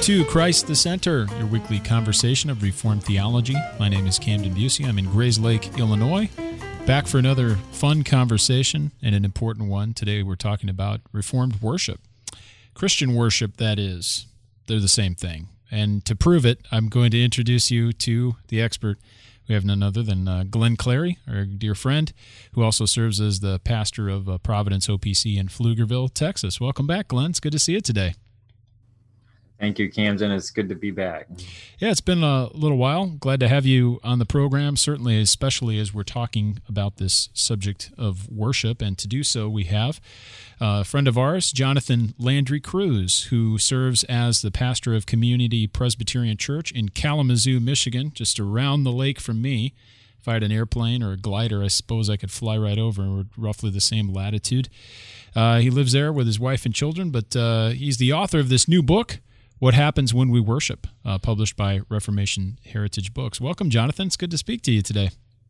to Christ the Center, your weekly conversation of Reformed theology. My name is Camden Busey. I'm in Grayslake, Illinois. Back for another fun conversation and an important one. Today we're talking about Reformed worship. Christian worship, that is. They're the same thing. And to prove it, I'm going to introduce you to the expert. We have none other than Glenn Clary, our dear friend, who also serves as the pastor of Providence OPC in Pflugerville, Texas. Welcome back, Glenn. It's good to see you today. Thank you, Camden. It's good to be back. Yeah, it's been a little while. Glad to have you on the program, certainly, especially as we're talking about this subject of worship. And to do so, we have a friend of ours, Jonathan Landry Cruz, who serves as the pastor of Community Presbyterian Church in Kalamazoo, Michigan, just around the lake from me. If I had an airplane or a glider, I suppose I could fly right over. We're roughly the same latitude. He lives there with his wife and children, but he's the author of this new book, What Happens When We Worship, published by Reformation Heritage Books. Welcome, Jonathan. It's good to speak to you today.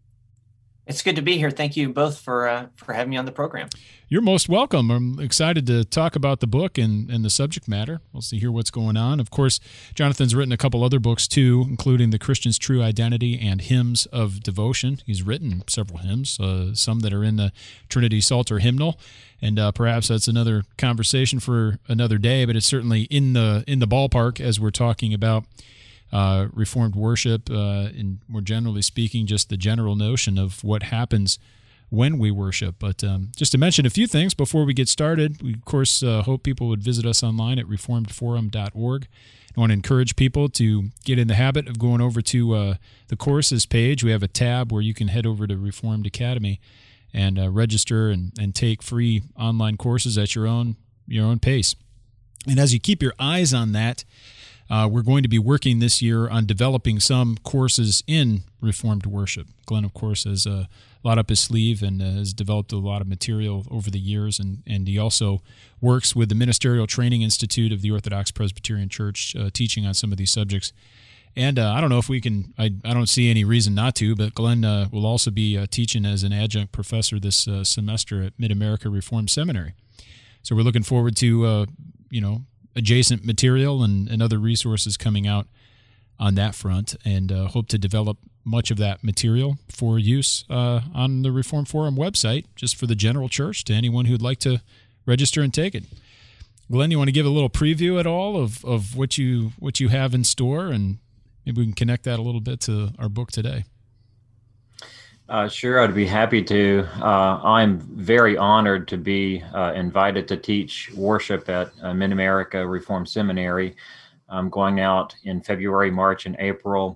It's good to be here. Thank you both for having me on the program. You're most welcome. I'm excited to talk about the book and the subject matter. We'll see here what's going on. Of course, Jonathan's written a couple other books too, including The Christian's True Identity and Hymns of Devotion. He's written several hymns, some that are in the Trinity Psalter hymnal, and perhaps that's another conversation for another day. But it's certainly in the ballpark as we're talking about Reformed worship, and more generally speaking, just the general notion of what happens when we worship. But just to mention a few things before we get started, we, of course, hope people would visit us online at reformedforum.org. I want to encourage people to get in the habit of going over to the courses page. We have a tab where you can head over to Reformed Academy and register and take free online courses at your own pace. And as you keep your eyes on that, we're going to be working this year on developing some courses in Reformed worship. Glenn, of course, has a lot up his sleeve and has developed a lot of material over the years, and he also works with the Ministerial Training Institute of the Orthodox Presbyterian Church, teaching on some of these subjects. And I don't know if we can, I don't see any reason not to, but Glenn will also be teaching as an adjunct professor this semester at Mid-America Reformed Seminary. So we're looking forward to, adjacent material and other resources coming out on that front, and hope to develop much of that material for use on the Reform Forum website, just for the general church, to anyone who'd like to register and take it. Glenn, you want to give a little preview at all of what you have in store, and maybe we can connect that a little bit to our book today? Sure, I'd be happy to. I'm very honored to be invited to teach worship at Mid-America Reformed Seminary. I'm going out in February, March, and April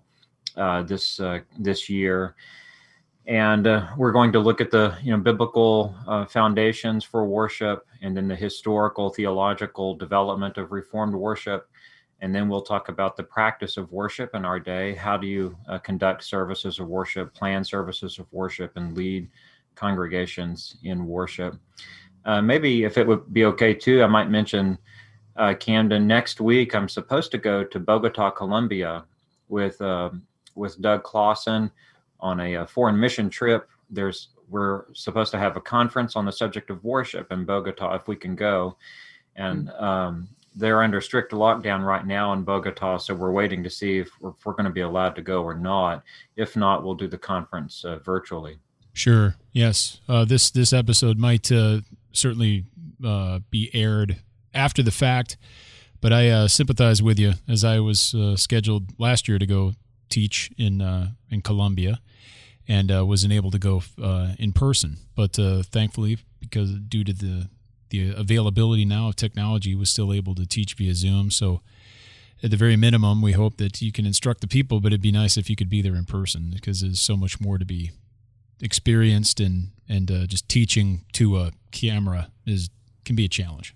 this year, and we're going to look at the biblical foundations for worship, and then the historical theological development of Reformed worship. And then we'll talk about the practice of worship in our day. How do you conduct services of worship, plan services of worship, and lead congregations in worship? Maybe if it would be okay too, I might mention, Camden, next week I'm supposed to go to Bogota, Colombia with Doug Clausen on a foreign mission trip. We're supposed to have a conference on the subject of worship in Bogota if we can go. And they're under strict lockdown right now in Bogota, so we're waiting to see if we're going to be allowed to go or not. If not, we'll do the conference virtually. Sure. Yes. This episode might certainly be aired after the fact, but I sympathize with you, as I was scheduled last year to go teach in Colombia, and wasn't able to go in person. But thankfully, because due to the availability now of technology, was still able to teach via Zoom. So at the very minimum, we hope that you can instruct the people, but it'd be nice if you could be there in person, because there's so much more to be experienced, and just teaching to a camera can be a challenge.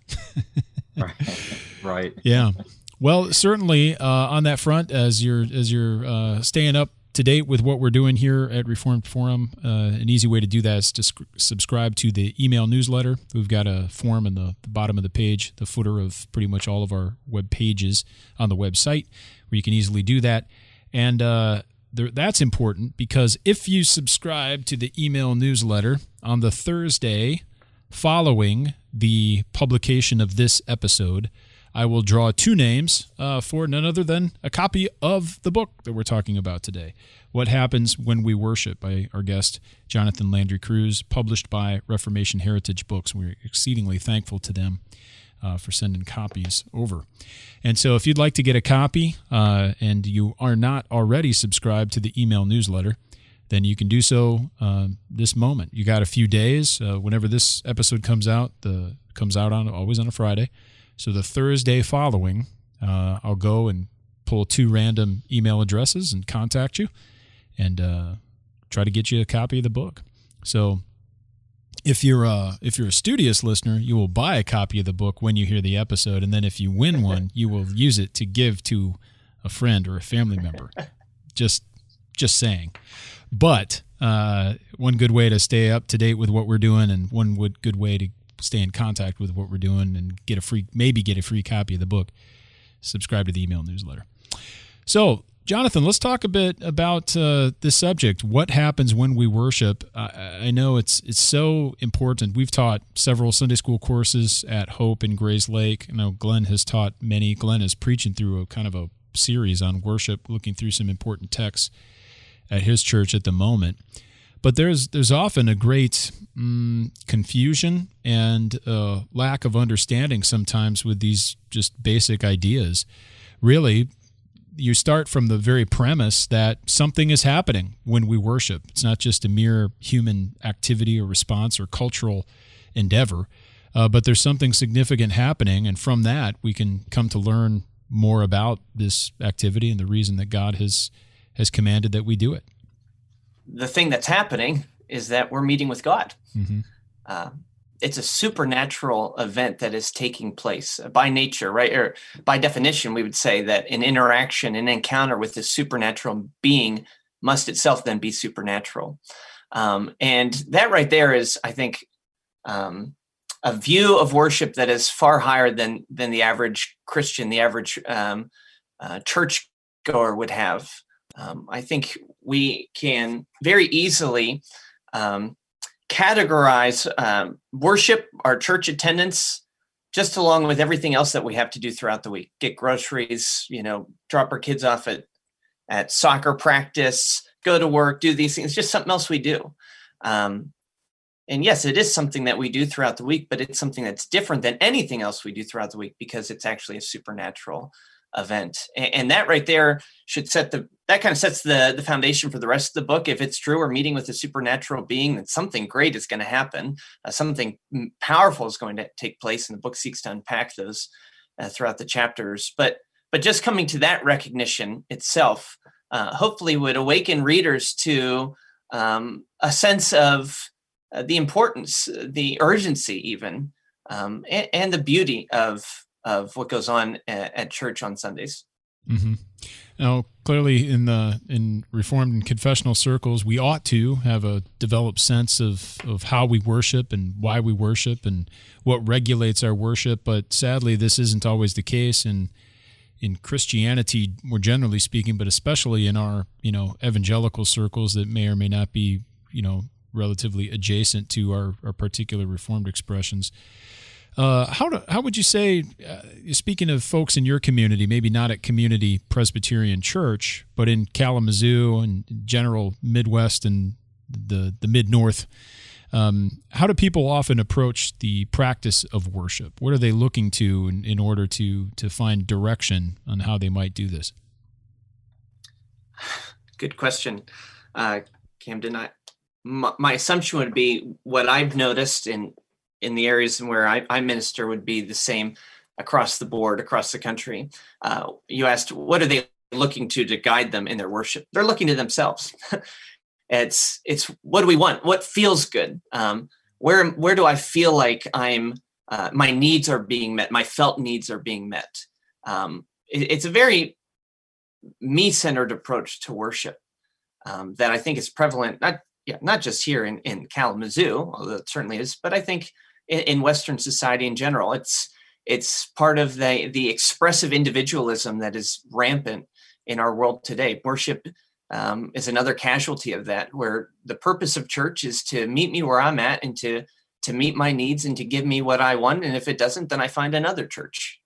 Right. Yeah. Well, certainly on that front, as you're staying up to date with what we're doing here at Reformed Forum, an easy way to do that is to subscribe to the email newsletter. We've got a form in the bottom of the page, the footer of pretty much all of our web pages on the website, where you can easily do that. And that's important, because if you subscribe to the email newsletter on the Thursday following the publication of this episode, I will draw two names for none other than a copy of the book that we're talking about today, What Happens When We Worship, by our guest, Jonathan Landry Cruz, published by Reformation Heritage Books. We're exceedingly thankful to them for sending copies over. And so if you'd like to get a copy and you are not already subscribed to the email newsletter, then you can do so this moment. You got a few days. Whenever this episode comes out always on a Friday. So the Thursday following, I'll go and pull two random email addresses and contact you and try to get you a copy of the book. So if you're a studious listener, you will buy a copy of the book when you hear the episode, and then if you win one, you will use it to give to a friend or a family member. Just saying. But one good way to stay up to date with what we're doing, and one good way to stay in contact with what we're doing and get a free copy of the book, subscribe to the email newsletter. So, Jonathan, let's talk a bit about this subject. What happens when we worship? I know it's so important. We've taught several Sunday school courses at Hope in Grays Lake. I know Glenn has taught many. Glenn is preaching through a kind of a series on worship, looking through some important texts at his church at the moment. But there's often a great confusion and lack of understanding sometimes with these just basic ideas. Really, you start from the very premise that something is happening when we worship. It's not just a mere human activity or response or cultural endeavor, but there's something significant happening, and from that we can come to learn more about this activity and the reason that God has commanded that we do it. The thing that's happening is that we're meeting with God. Mm-hmm. It's a supernatural event that is taking place by nature, right? Or by definition, we would say that an interaction, an encounter with this supernatural being must itself then be supernatural. And that right there is, I think, a view of worship that is far higher than the average Christian, the average church goer would have. I think we can very easily categorize worship, our church attendance, just along with everything else that we have to do throughout the week. Get groceries, drop our kids off at soccer practice, go to work, do these things. It's just something else we do. And yes, it is something that we do throughout the week, but it's something that's different than anything else we do throughout the week because it's actually a supernatural event. And that right there should sets the foundation for the rest of the book. If it's true, we're meeting with a supernatural being, then something great is going to happen. Something powerful is going to take place, and the book seeks to unpack those throughout the chapters. But just coming to that recognition itself, hopefully would awaken readers to a sense of the importance, the urgency even, and the beauty of what goes on at church on Sundays. Mm-hmm. Now, clearly in Reformed and confessional circles, we ought to have a developed sense of how we worship and why we worship and what regulates our worship. But sadly, this isn't always the case in Christianity, more generally speaking, but especially in our evangelical circles that may or may not be relatively adjacent to our particular Reformed expressions. How would you say, speaking of folks in your community, maybe not at Community Presbyterian Church, but in Kalamazoo and general Midwest and the Mid-North, how do people often approach the practice of worship? What are they looking to in order to find direction on how they might do this? Good question, Camden. My assumption would be what I've noticed in the areas where I minister would be the same across the board, across the country. You asked, what are they looking to guide them in their worship? They're looking to themselves. It's what do we want? What feels good? Where do I feel like my needs are being met? My felt needs are being met. It's a very me-centered approach to worship that I think is prevalent, not just here in Kalamazoo, although it certainly is, but I think in Western society in general. It's part of the expressive individualism that is rampant in our world today. Worship is another casualty of that, where the purpose of church is to meet me where I'm at and to meet my needs and to give me what I want. And if it doesn't, then I find another church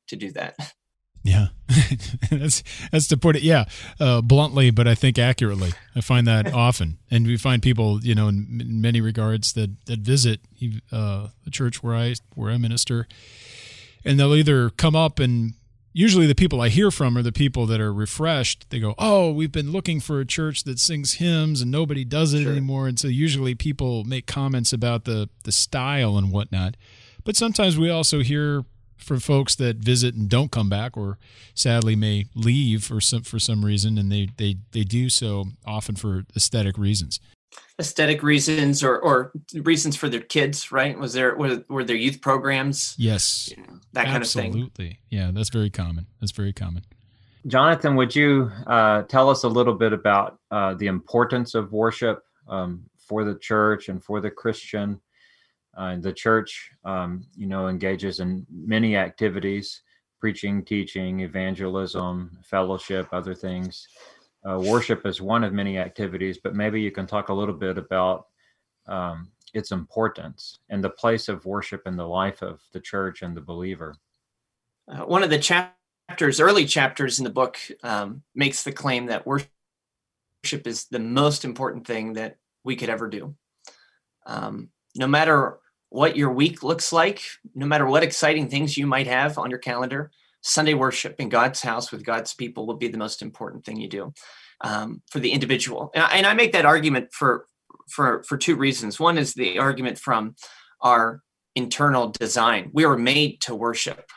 to do that. Yeah, that's to put it, bluntly, but I think accurately. I find that often, and we find people, in many regards that visit the church where I minister, and they'll either come up, and usually the people I hear from are the people that are refreshed. They go, "Oh, we've been looking for a church that sings hymns, and nobody does it anymore." And so usually people make comments about the style and whatnot, but sometimes we also hear from folks that visit and don't come back, or sadly may leave for some reason, and they do so often for aesthetic reasons. Aesthetic reasons, or reasons for their kids, right? Were there youth programs? Yes, that kind of thing. Absolutely, yeah, that's very common. Jonathan, would you tell us a little bit about the importance of worship for the church and for the Christian? The church, engages in many activities: preaching, teaching, evangelism, fellowship, other things. Worship is one of many activities, but maybe you can talk a little bit about its importance and the place of worship in the life of the church and the believer. One of the early chapters in the book, makes the claim that worship is the most important thing that we could ever do. No matter what your week looks like, no matter what exciting things you might have on your calendar, Sunday worship in God's house with God's people will be the most important thing you do for the individual. And I make that argument for two reasons. One is the argument from our internal design. We were made to worship.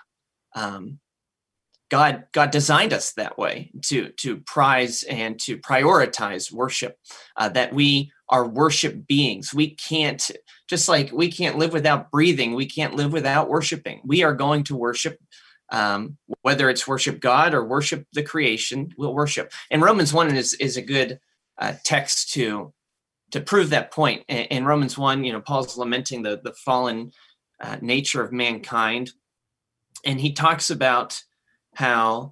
God designed us that way, to prize and to prioritize worship, that we are worship beings. We can't, just like we can't live without breathing, we can't live without worshiping. We are going to worship, whether it's worship God or worship the creation, we'll worship. And Romans 1 is a good text to prove that point. In Romans 1, Paul's lamenting the fallen nature of mankind. And he talks about how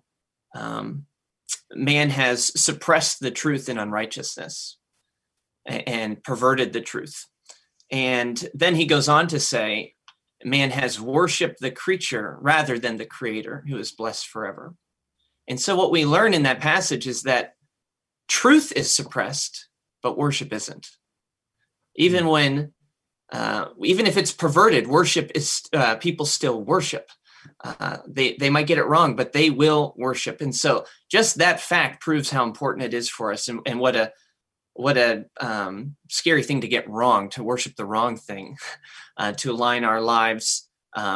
man has suppressed the truth in unrighteousness and perverted the truth. And then he goes on to say, man has worshiped the creature rather than the creator, who is blessed forever. And so what we learn in that passage is that truth is suppressed, but worship isn't. Even if it's perverted, worship is, people still worship. They might get it wrong, but they will worship. And so just that fact proves how important it is for us, and what a scary thing to get wrong, to worship the wrong thing, to align our lives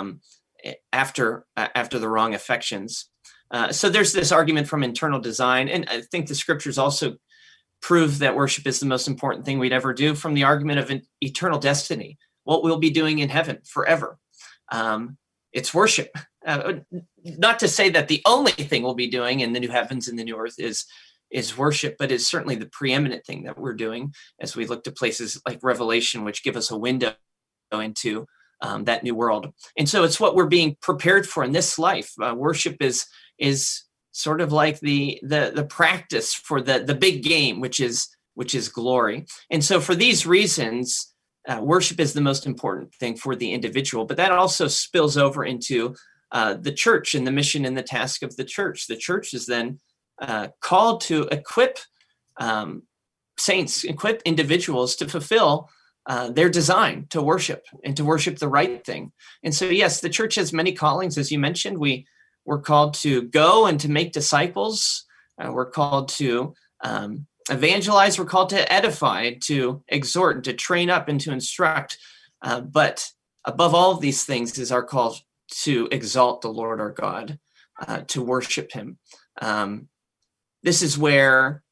after the wrong affections. So there's this argument from internal design, and I think the scriptures also prove that worship is the most important thing we'd ever do, from the argument of an eternal destiny, what we'll be doing in heaven forever. It's worship. Not to say that the only thing we'll be doing in the new heavens and the new earth is worship, but it's certainly the preeminent thing that we're doing as we look to places like Revelation, which give us a window into that new world. And so it's what we're being prepared for in this life. Worship is sort of like the practice for the big game, which is glory. And so for these reasons, worship is the most important thing for the individual, but that also spills over into the church and the mission and the task of the church. The church is then called to equip saints, equip individuals to fulfill their design to worship and to worship the right thing. And so, yes, the church has many callings. As you mentioned, we're called to go and to make disciples. We're called to evangelize. We're called to edify, to exhort, to train up, and to instruct. But above all of these things is our call to exalt the Lord our God, to worship him. This is where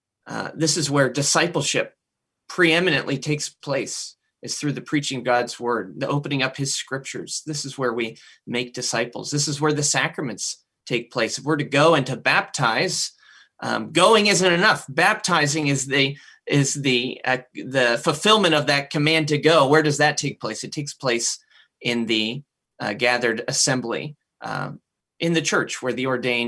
discipleship preeminently takes place, is through the preaching of God's word, the opening up his scriptures. This is where we make disciples. This is where the sacraments take place. If we're to go and to baptize, going isn't enough. Baptizing is the fulfillment of that command to go. Where does that take place? It takes place in the gathered assembly in the church, where the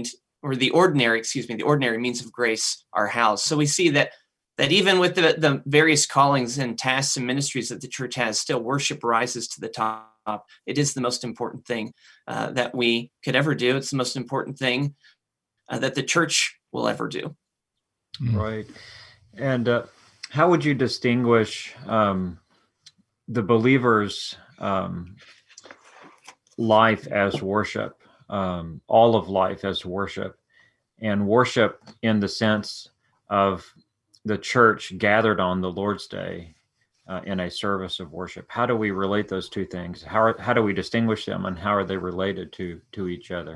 ordinary means of grace are housed. So we see that even with the various callings and tasks and ministries that the church has, still worship rises to the top It is the most important thing that we could ever do. It's the most important thing that the church will ever do. Right. And how would you distinguish the believer's life as worship, all of life as worship, and worship in the sense of the church gathered on the Lord's Day in a service of worship? How do we relate those two things? How do we distinguish them, and how are they related to each other?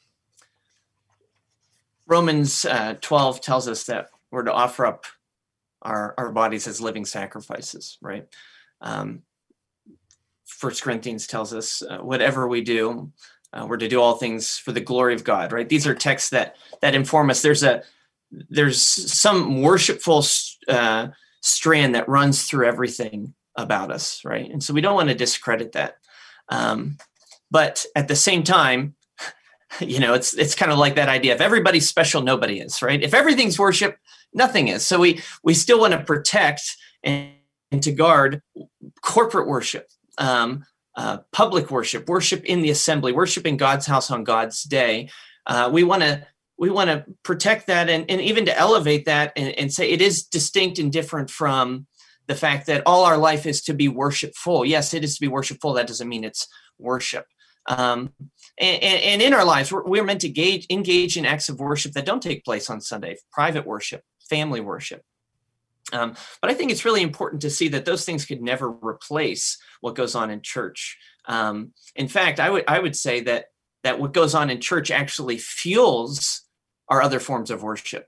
Romans 12 tells us that we're to offer up our bodies as living sacrifices, right? 1 Corinthians tells us whatever we do, we're to do all things for the glory of God, right? These are texts that inform us. There's some worshipful strand that runs through everything about us, right? And so we don't want to discredit that. But at the same time, it's kind of like that idea: if everybody's special, nobody is, right? If everything's worship, nothing is. So we still want to protect and to guard corporate worship, public worship, worship in the assembly, worship in God's house on God's day. We want to protect that and even to elevate that and say it is distinct and different from the fact that all our life is to be worshipful. Yes, it is to be worshipful. That doesn't mean it's worship. And in our lives, we're meant to engage in acts of worship that don't take place on Sunday: private worship, family worship. But I think it's really important to see that those things could never replace what goes on in church. In fact, I would say that what goes on in church actually fuels our other forms of worship.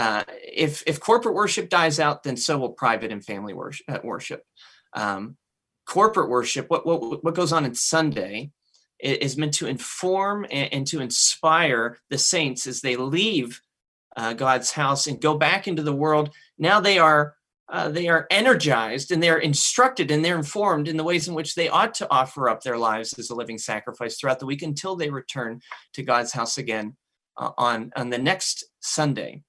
If corporate worship dies out, then so will private and family worship. Corporate worship, what goes on in Sunday, is meant to inform and to inspire the saints as they leave God's house and go back into the world. Now they are energized, and they're instructed, and they're informed in the ways in which they ought to offer up their lives as a living sacrifice throughout the week until they return to God's house again on the next Sunday.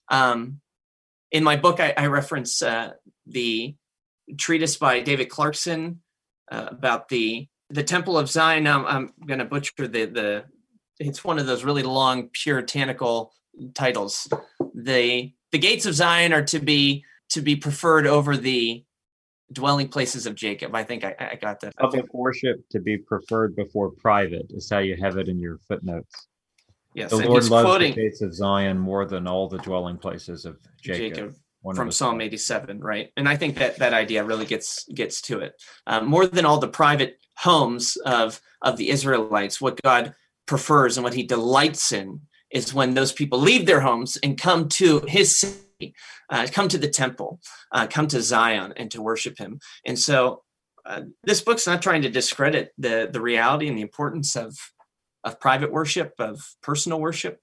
In my book, I reference the treatise by David Clarkson about the Temple of Zion. Now, I'm going to butcher it's one of those really long puritanical titles. The gates of Zion are to be preferred over the dwelling places of Jacob. I think I got that. Public worship to be preferred before private is how you have it in your footnotes. Yes, the Lord loves the gates of Zion more than all the dwelling places of Jacob. From Psalm 87, right? And I think that idea really gets to it. More than all the private homes of the Israelites, what God prefers and what he delights in is when those people leave their homes and come to his city, come to the temple, come to Zion and to worship him. And so this book's not trying to discredit the reality and the importance of private worship, of personal worship.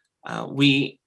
We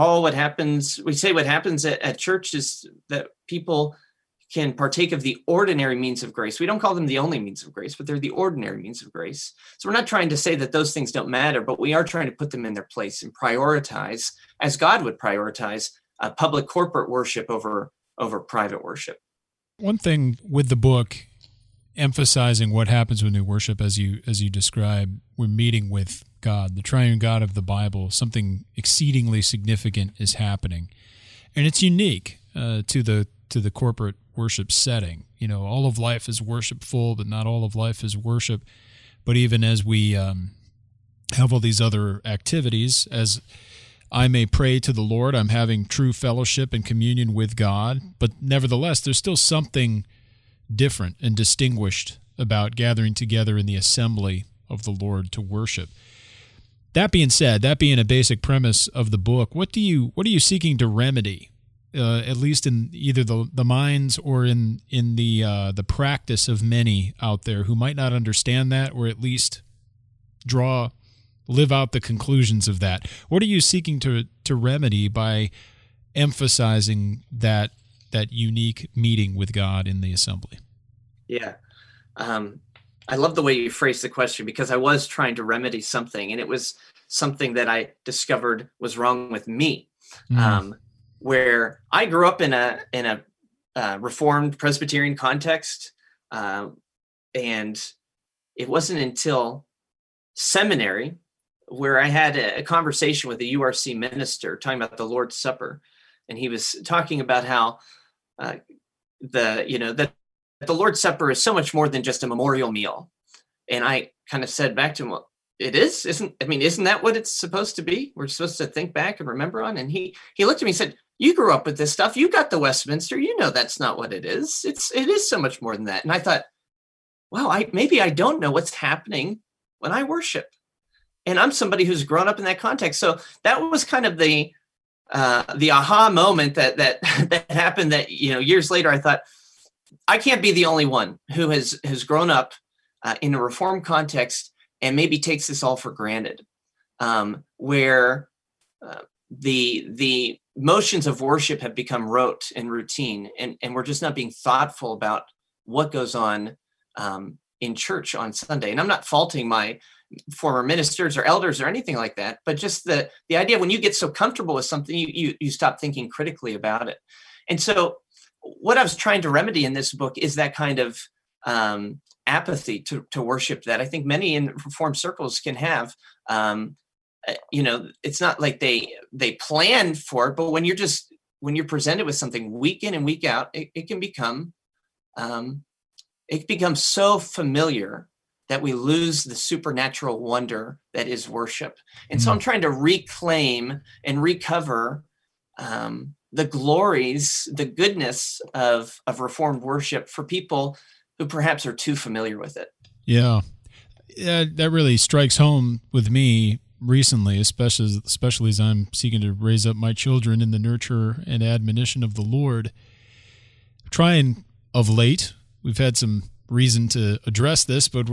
say what happens at church is that people can partake of the ordinary means of grace. We don't call them the only means of grace, but they're the ordinary means of grace. So we're not trying to say that those things don't matter, but we are trying to put them in their place and prioritize, as God would prioritize, public corporate worship over private worship. One thing with the book, emphasizing what happens when we worship, as you describe, we're meeting with God, the triune God of the Bible. Something exceedingly significant is happening, and it's unique to the corporate worship setting. All of life is worshipful, but not all of life is worship. But even as we have all these other activities, as I may pray to the Lord, I'm having true fellowship and communion with God. But nevertheless, there's still something different and distinguished about gathering together in the assembly of the Lord to worship. That being said, that being a basic premise of the book, what are you seeking to remedy, at least in either the minds or in the practice of many out there who might not understand that, or at least live out the conclusions of that? What are you seeking to remedy by emphasizing that unique meeting with God in the assembly? Yeah. I love the way you phrased the question, because I was trying to remedy something, and it was something that I discovered was wrong with me. Where I grew up in a Reformed Presbyterian context, and it wasn't until seminary where I had a conversation with a URC minister talking about the Lord's Supper. And he was talking about how that the Lord's Supper is so much more than just a memorial meal. And I kind of said back to him, well, it is, isn't that what it's supposed to be? We're supposed to think back and remember on. And he looked at me and said, you grew up with this stuff. You got the Westminster. You know, that's not what it is. It is so much more than that. And I thought, wow, maybe I don't know what's happening when I worship. And I'm somebody who's grown up in that context. So that was kind of the aha moment that happened, that, years later, I thought, I can't be the only one who has grown up in a Reformed context and maybe takes this all for granted, where the motions of worship have become rote and routine, and we're just not being thoughtful about what goes on in church on Sunday. And I'm not faulting my former ministers or elders or anything like that, but just the idea, when you get so comfortable with something, you stop thinking critically about it. And so what I was trying to remedy in this book is that kind of apathy to worship that I think many in Reformed circles can have. It's not like they plan for it, but when you're presented with something week in and week out, it can become so familiar that we lose the supernatural wonder that is worship. And so I'm trying to reclaim and recover the glories, the goodness of Reformed worship for people who perhaps are too familiar with it. Yeah, that really strikes home with me recently, especially as I'm seeking to raise up my children in the nurture and admonition of the Lord. Trying of late, we've had some reason to address this, but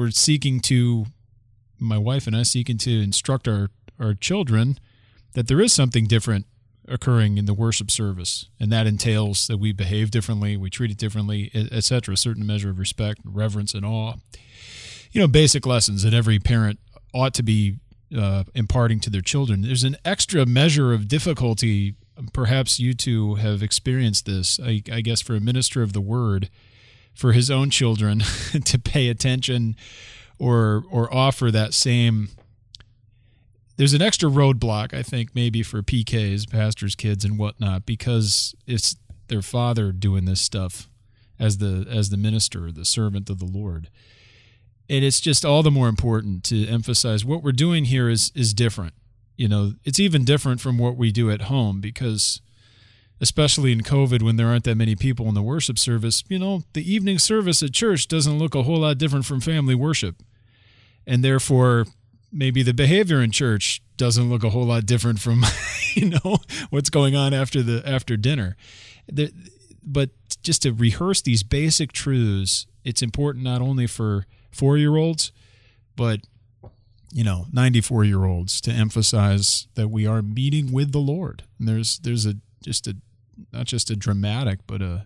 my wife and I seeking to instruct our children that there is something different occurring in the worship service, and that entails that we behave differently, we treat it differently, etc., a certain measure of respect, reverence, and awe. Basic lessons that every parent ought to be imparting to their children. There's an extra measure of difficulty, perhaps you two have experienced this, I guess, for a minister of the word, for his own children to pay attention or offer that same. There's an extra roadblock, I think, maybe for PKs, pastors' kids, and whatnot, because it's their father doing this stuff as the minister, the servant of the Lord. And it's just all the more important to emphasize what we're doing here is different. It's even different from what we do at home, because especially in COVID, when there aren't that many people in the worship service, the evening service at church doesn't look a whole lot different from family worship. And therefore, maybe the behavior in church doesn't look a whole lot different from, what's going on after dinner. But just to rehearse these basic truths, it's important not only for 4-year-olds, but 94-year-olds, to emphasize that we are meeting with the Lord. And there's not just a dramatic, but a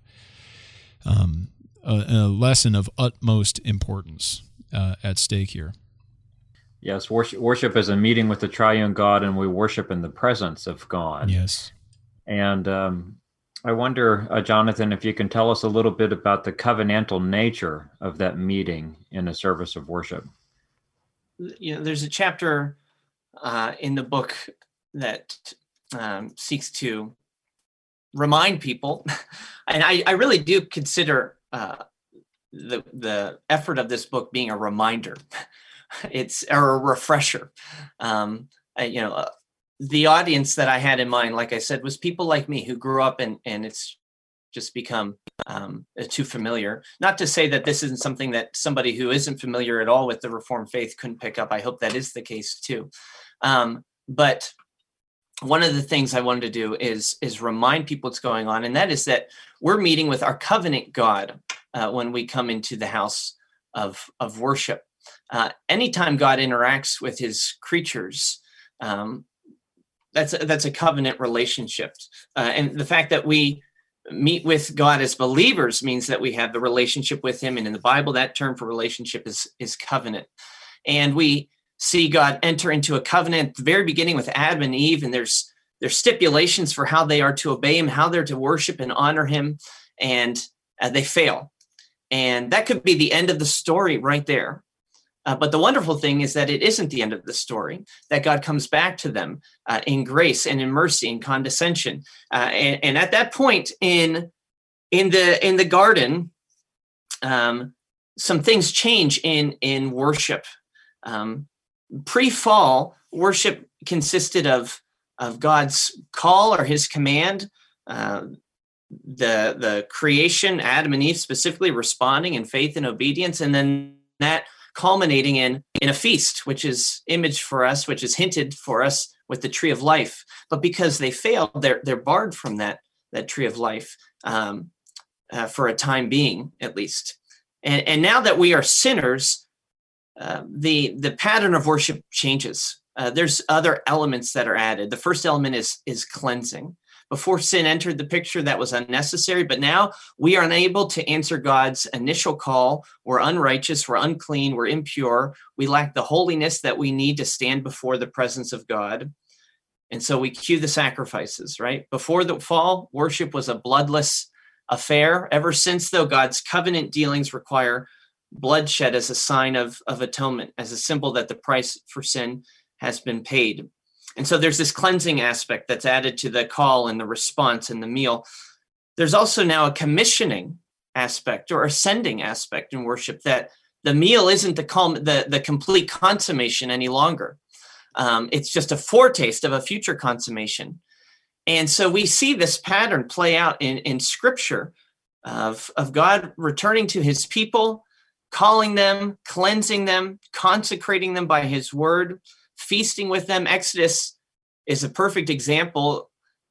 lesson of utmost importance at stake here. Yes, worship is a meeting with the triune God, and we worship in the presence of God. Yes. And I wonder, Jonathan, if you can tell us a little bit about the covenantal nature of that meeting in a service of worship. There's a chapter in the book that seeks to remind people, and I really do consider the effort of this book being a reminder. It's a refresher. The audience that I had in mind, like I said, was people like me who grew up and it's just become too familiar. Not to say that this isn't something that somebody who isn't familiar at all with the Reformed faith couldn't pick up. I hope that is the case too. But one of the things I wanted to do is remind people what's going on, and that is that we're meeting with our covenant God when we come into the house of worship. Anytime God interacts with his creatures, that's a covenant relationship. And the fact that we meet with God as believers means that we have the relationship with him. And in the Bible, that term for relationship is covenant. And we see God enter into a covenant at the very beginning with Adam and Eve, and there's stipulations for how they are to obey him, how they're to worship and honor him, and they fail. And that could be the end of the story right there. But the wonderful thing is that it isn't the end of the story, that God comes back to them in grace and in mercy and condescension. And at that point in the garden, some things change in worship. Pre-fall, worship consisted of God's call or his command, the creation, Adam and Eve specifically responding in faith and obedience, and then that culminating in a feast, which is image for us, which is hinted for us with the tree of life. But because they failed, they're barred from that tree of life for a time being, at least. And now that we are sinners, the pattern of worship changes. There's other elements that are added. The first element is cleansing. Before sin entered the picture, that was unnecessary, but now we are unable to answer God's initial call. We're unrighteous, we're unclean, we're impure. We lack the holiness that we need to stand before the presence of God. And so we cue the sacrifices, right? Before the fall, worship was a bloodless affair. Ever since, though, God's covenant dealings require bloodshed as a sign of atonement, as a symbol that the price for sin has been paid. And so there's this cleansing aspect that's added to the call and the response and the meal. There's also now a commissioning aspect or ascending aspect in worship, that the meal isn't the complete consummation any longer. It's just a foretaste of a future consummation. And so we see this pattern play out in Scripture of God returning to his people, calling them, cleansing them, consecrating them by his word, feasting with them. Exodus is a perfect example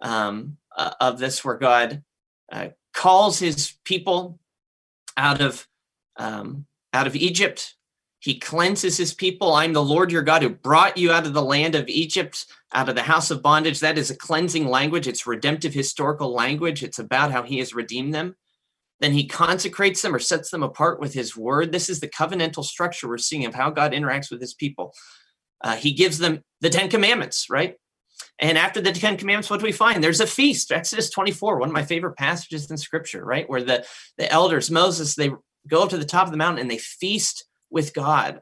of this, where God calls his people out of Egypt. He cleanses his people. I'm the Lord your God who brought you out of the land of Egypt, out of the house of bondage. That is a cleansing language. It's redemptive historical language. It's about how he has redeemed them. Then he consecrates them or sets them apart with his word. This is the covenantal structure we're seeing of how God interacts with his people. He gives them the 10 Commandments, right? And after the 10 Commandments, what do we find? There's a feast. Exodus 24, one of my favorite passages in Scripture, right? Where the elders, Moses, they go up to the top of the mountain and they feast with God.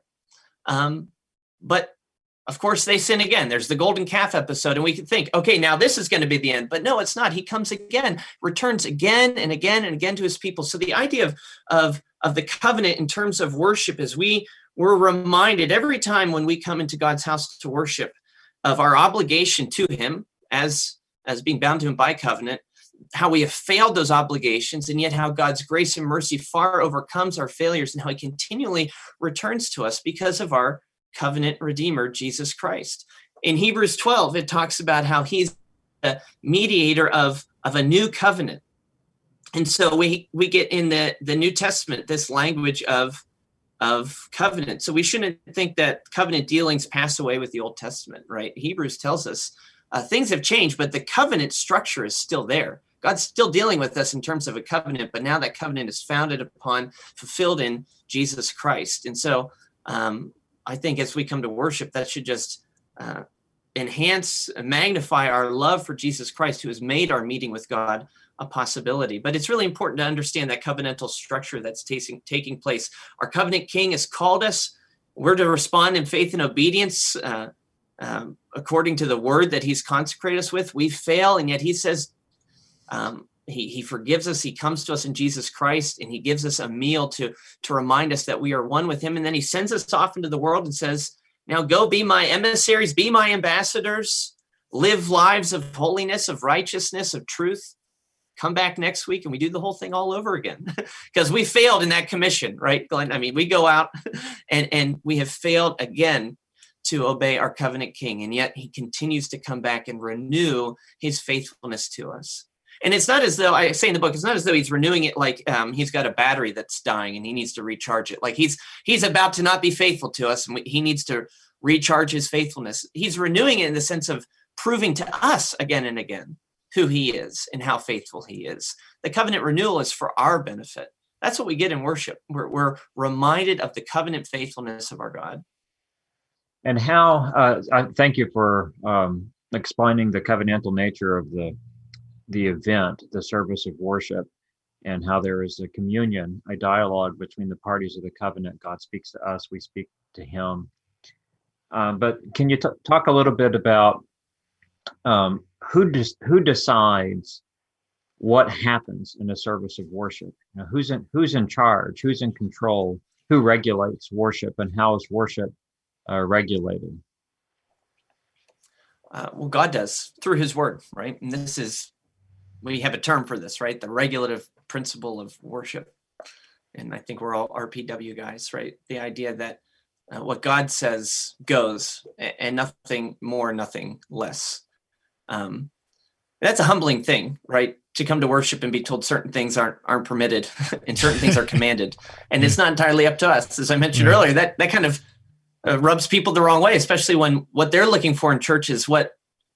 But of course, they sin again. There's the golden calf episode, and we can think, okay, now this is going to be the end. But no, it's not. He comes again, returns again and again and again to his people. So the idea of the covenant in terms of worship is we're reminded every time when we come into God's house to worship of our obligation to him as being bound to him by covenant, how we have failed those obligations, and yet how God's grace and mercy far overcomes our failures, and how he continually returns to us because of our covenant redeemer, Jesus Christ. In Hebrews 12, it talks about how he's the mediator of a new covenant. And so we get in the New Testament this language of covenant. So we shouldn't think that covenant dealings pass away with the Old Testament, right? Hebrews tells us things have changed, but the covenant structure is still there. God's still dealing with us in terms of a covenant, but now that covenant is founded upon, fulfilled in Jesus Christ. And so I think as we come to worship, that should just enhance and magnify our love for Jesus Christ, who has made our meeting with God a possibility. But it's really important to understand that covenantal structure that's taking place. Our covenant king has called us. We're to respond in faith and obedience according to the word that he's consecrated us with. We fail, and yet he says he forgives us. He comes to us in Jesus Christ, and he gives us a meal to remind us that we are one with him. And then he sends us off into the world and says, now go be my emissaries, be my ambassadors, live lives of holiness, of righteousness, of truth. Come back next week and we do the whole thing all over again because we failed in that commission, right, Glenn? I mean, we go out and we have failed again to obey our covenant king, and yet he continues to come back and renew his faithfulness to us. And it's not as though, I say in the book, it's not as though he's renewing it like he's got a battery that's dying and he needs to recharge it. Like he's about to not be faithful to us and he needs to recharge his faithfulness. He's renewing it in the sense of proving to us again and again who he is and how faithful he is. The covenant renewal is for our benefit. That's what we get in worship. We're reminded of the covenant faithfulness of our God. And how, I thank you for explaining the covenantal nature of the event, the service of worship. and how there is a communion, a dialogue between the parties of the covenant. God speaks to us, we speak to him. But can you talk a little bit about who decides what happens in a service of worship? You know, who's in charge? Who's in control? Who regulates worship, and how is worship regulated? Well, God does through his word, right? And we have a term for this, right? The regulative principle of worship. And I think we're all RPW guys, right? The idea that what God says goes, and nothing more, nothing less. That's a humbling thing, right? To come to worship and be told certain things aren't permitted and certain things are commanded. And it's not entirely up to us. As I mentioned earlier, that kind of rubs people the wrong way, especially when what they're looking for in church is what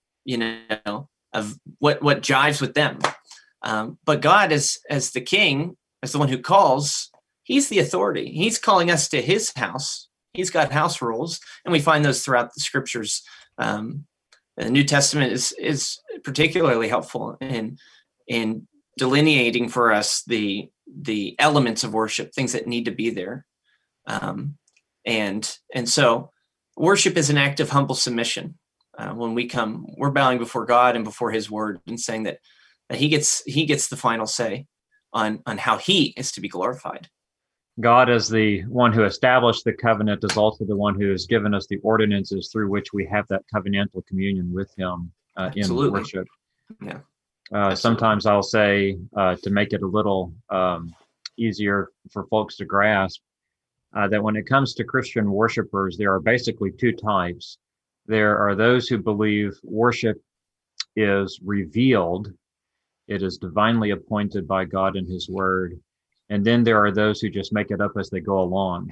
jives with them. But God, as the king, as the one who calls, he's the authority. He's calling us to his house. He's got house rules, and we find those throughout the scriptures. The New Testament is particularly helpful in delineating for us the elements of worship, things that need to be there. And so worship is an act of humble submission. When we come, we're bowing before God and before his word and saying that he gets the final say on how he is to be glorified. God, as the one who established the covenant, is also the one who has given us the ordinances through which we have that covenantal communion with him in worship. Yeah. Sometimes I'll say, to make it a little easier for folks to grasp, that when it comes to Christian worshipers, there are basically two types. There are those who believe worship is revealed. It is divinely appointed by God in his word. And then there are those who just make it up as they go along.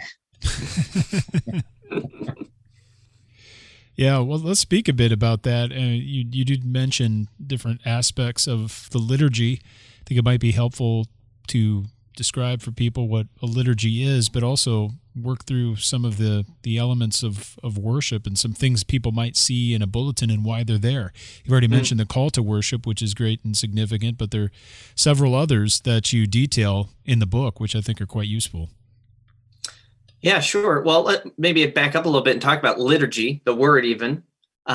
Yeah, well, let's speak a bit about that. You did mention different aspects of the liturgy. I think it might be helpful to describe for people what a liturgy is, but also work through some of the elements of worship and some things people might see in a bulletin and why they're there. You've already mentioned the call to worship, which is great and significant, but there are several others that you detail in the book, which I think are quite useful. Yeah, sure. Well, maybe back up a little bit and talk about liturgy, the word even.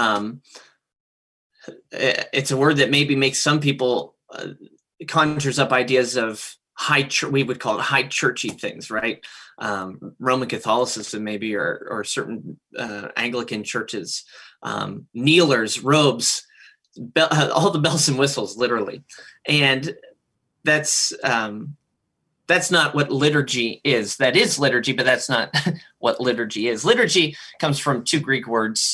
It's a word that maybe makes some people, conjures up ideas of we would call it high churchy things, right? Roman Catholicism maybe, or certain Anglican churches, kneelers, robes, all the bells and whistles, literally. And that's not what liturgy is. That is liturgy, but that's not what liturgy is. Liturgy comes from two Greek words,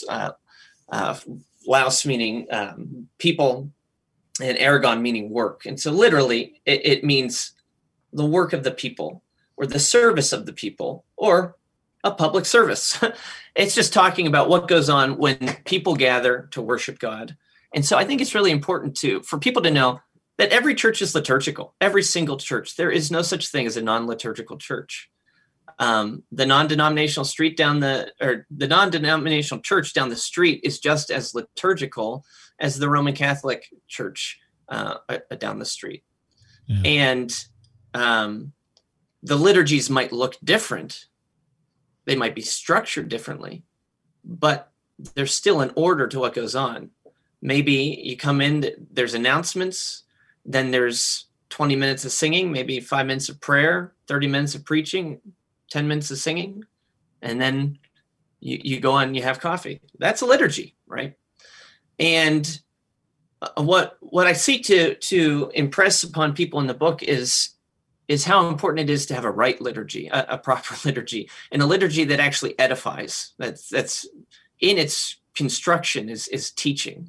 laus meaning people, and ergon meaning work. And so literally it means the work of the people, or the service of the people, or a public service. It's just talking about what goes on when people gather to worship God. And so I think it's really important for people to know that every church is liturgical, every single church. There is no such thing as a non-liturgical church. The non-denominational church down the street is just as liturgical as the Roman Catholic Church down the street. Yeah. And the liturgies might look different. They might be structured differently, but there's still an order to what goes on. Maybe you come in, there's announcements, then there's 20 minutes of singing, maybe 5 minutes of prayer, 30 minutes of preaching, 10 minutes of singing, and then you go on, you have coffee. That's a liturgy, right? And what I seek to impress upon people in the book is how important it is to have a right liturgy, a proper liturgy, and a liturgy that actually edifies. That's in its construction is teaching,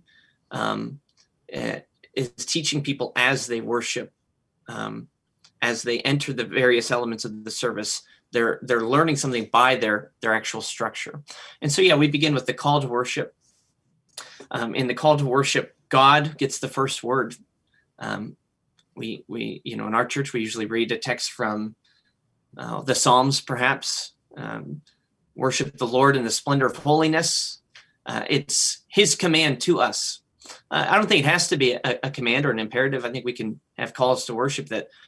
is teaching people as they worship, as they enter the various elements of the service. They're learning something by their actual structure. And so, we begin with the call to worship. In the call to worship, God gets the first word. We in our church, we usually read a text from the Psalms, perhaps. Worship the Lord in the splendor of holiness. It's his command to us. I don't think it has to be a command or an imperative. I think we can have calls to worship that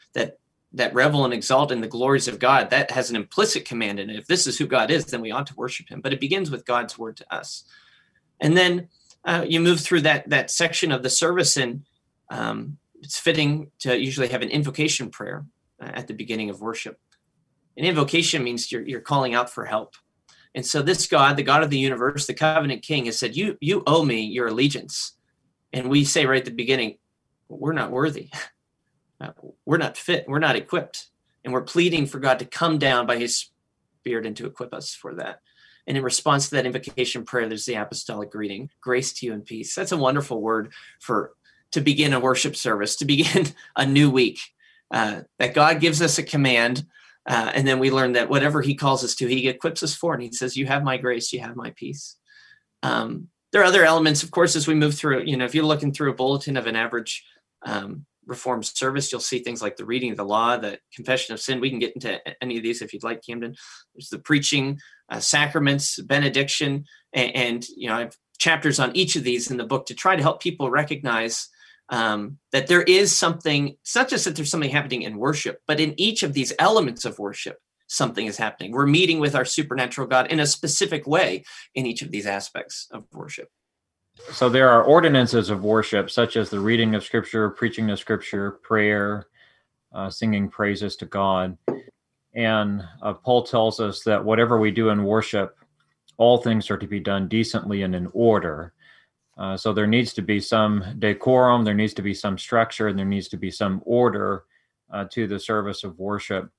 that revel and exalt in the glories of God, that has an implicit command in it. If this is who God is, then we ought to worship him. But it begins with God's word to us. And then you move through that section of the service, and it's fitting to usually have an invocation prayer at the beginning of worship. An invocation means you're calling out for help. And so this God, the God of the universe, the covenant king, has said, you owe me your allegiance. And we say right at the beginning, we're not worthy. We're not fit. We're not equipped. And we're pleading for God to come down by his Spirit and to equip us for that. And in response to that invocation prayer, there's the apostolic greeting, grace to you and peace. That's a wonderful word to begin a worship service, to begin a new week, that God gives us a command. And then we learn that whatever he calls us to, he equips us for. And he says, you have my grace, you have my peace. There are other elements, of course, as we move through, if you're looking through a bulletin of an average Reformed service, you'll see things like the reading of the law, the confession of sin. We can get into any of these if you'd like, Camden. There's the preaching, sacraments, benediction, and I have chapters on each of these in the book to try to help people recognize that there is something. It's not just that there's something happening in worship, but in each of these elements of worship, something is happening. We're meeting with our supernatural God in a specific way in each of these aspects of worship. So there are ordinances of worship, such as the reading of Scripture, preaching of Scripture, prayer, singing praises to God. And Paul tells us that whatever we do in worship, all things are to be done decently and in order. So there needs to be some decorum, there needs to be some structure, and there needs to be some order to the service of worship.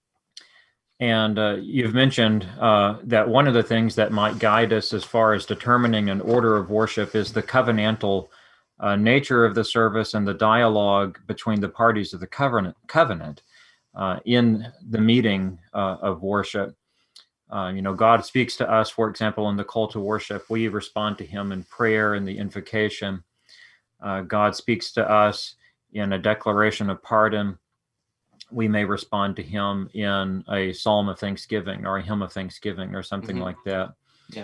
And you've mentioned that one of the things that might guide us as far as determining an order of worship is the covenantal nature of the service and the dialogue between the parties of the covenant in the meeting of worship. God speaks to us, for example, in the call to worship. We respond to him in prayer and the invocation. God speaks to us in a declaration of pardon. We may respond to him in a psalm of thanksgiving or a hymn of thanksgiving or something like that. Yeah.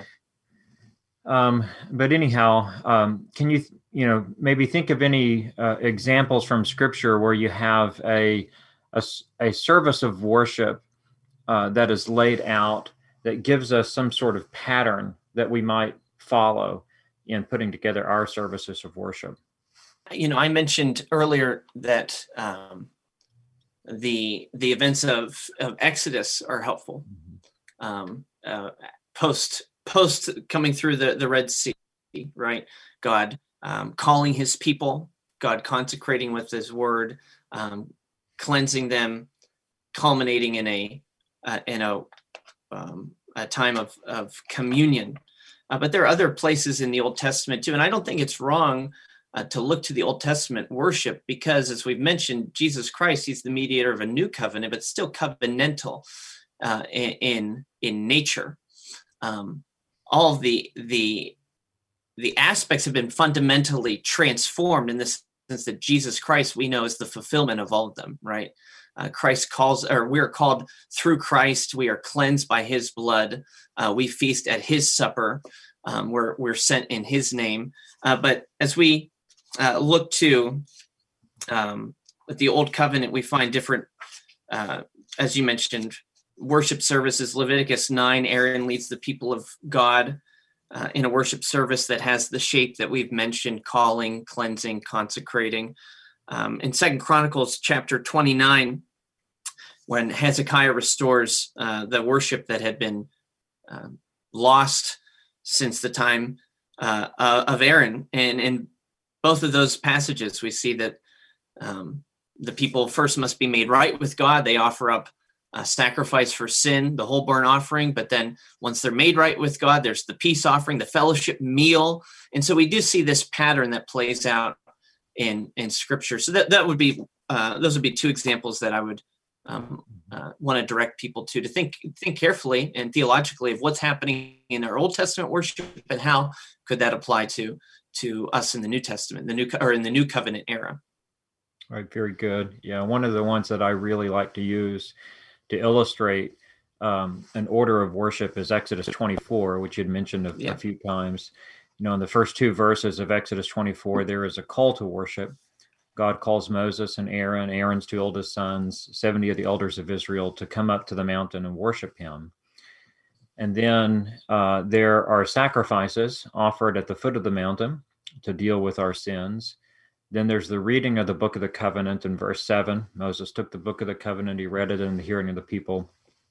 But anyhow, can you, maybe think of any examples from Scripture where you have a service of worship that is laid out that gives us some sort of pattern that we might follow in putting together our services of worship? I mentioned earlier that the events of Exodus are helpful. Post coming through the Red Sea, right? God calling his people, God consecrating with his word, cleansing them, culminating in a time of communion. But there are other places in the Old Testament too, and I don't think it's wrong to look to the Old Testament worship because, as we've mentioned, Jesus Christ, he's the mediator of a new covenant, but still covenantal in nature. All of the aspects have been fundamentally transformed in this sense that Jesus Christ, we know, is the fulfillment of all of them, right? Christ we're called through Christ. We are cleansed by his blood. We feast at his supper. We're sent in his name. But as we look to the Old Covenant, we find different, as you mentioned, worship services. Leviticus 9, Aaron leads the people of God in a worship service that has the shape that we've mentioned: calling, cleansing, consecrating. In 2 Chronicles chapter 29, when Hezekiah restores the worship that had been lost since the time of Aaron, and in both of those passages, we see that the people first must be made right with God. They offer up a sacrifice for sin, the whole burnt offering. But then once they're made right with God, there's the peace offering, the fellowship meal. And so we do see this pattern that plays out in Scripture. So that would be those would be two examples that I would want to direct people to think carefully and theologically of what's happening in our Old Testament worship and how could that apply to us in the New Testament, in the New Covenant era. All right, very good. Yeah, one of the ones that I really like to use to illustrate an order of worship is Exodus 24, which you'd mentioned a few times. In the first two verses of Exodus 24, there is a call to worship. God calls Moses and Aaron, Aaron's two oldest sons, 70 of the elders of Israel, to come up to the mountain and worship him. And then there are sacrifices offered at the foot of the mountain to deal with our sins. Then there's the reading of the book of the covenant in verse 7. Moses took the book of the covenant, he read it in the hearing of the people.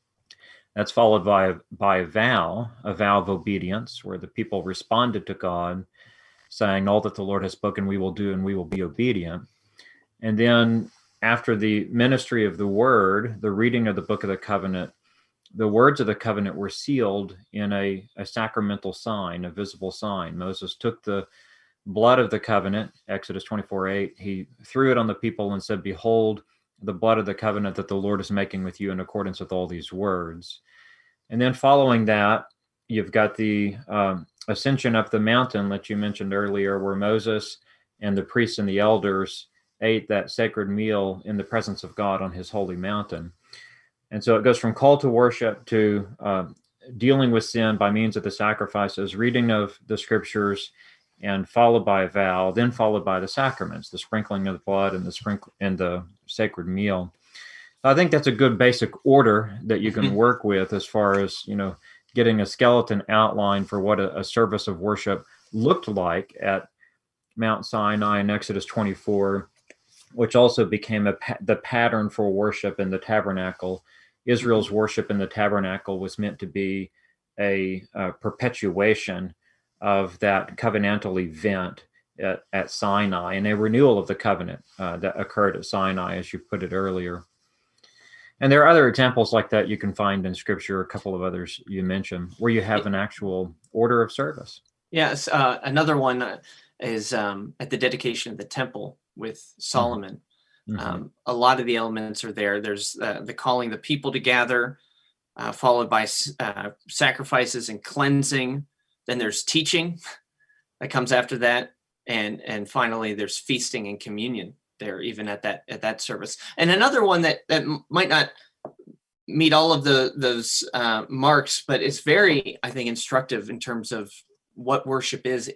That's followed by a vow of obedience, where the people responded to God, saying, all that the Lord has spoken we will do, and we will be obedient. And then after the ministry of the word, the reading of the book of the covenant, the words of the covenant were sealed in a sacramental sign, a visible sign. Moses took the blood of the covenant, Exodus 24:8, he threw it on the people and said, behold, the blood of the covenant that the Lord is making with you in accordance with all these words. And then following that, you've got the ascension up the mountain that you mentioned earlier, where Moses and the priests and the elders ate that sacred meal in the presence of God on his holy mountain. And so it goes from call to worship to dealing with sin by means of the sacrifices, reading of the scriptures, and followed by a vow, then followed by the sacraments, the sprinkling of the blood and the sacred meal. I think that's a good basic order that you can work with as far as, getting a skeleton outline for what a service of worship looked like at Mount Sinai in Exodus 24, which also became the pattern for worship in the tabernacle. Israel's worship in the tabernacle was meant to be a perpetuation of that covenantal event at Sinai, and a renewal of the covenant that occurred at Sinai, as you put it earlier. And there are other examples like that you can find in Scripture, a couple of others you mentioned, where you have an actual order of service. Yes, another one is at the dedication of the temple with Solomon. Mm-hmm. A lot of the elements are there. There's the calling the people to gather, followed by sacrifices and cleansing. Then there's teaching that comes after that, and finally there's feasting and communion there, even at that service. And another one that might not meet all of those marks, but it's very, I think, instructive in terms of what worship is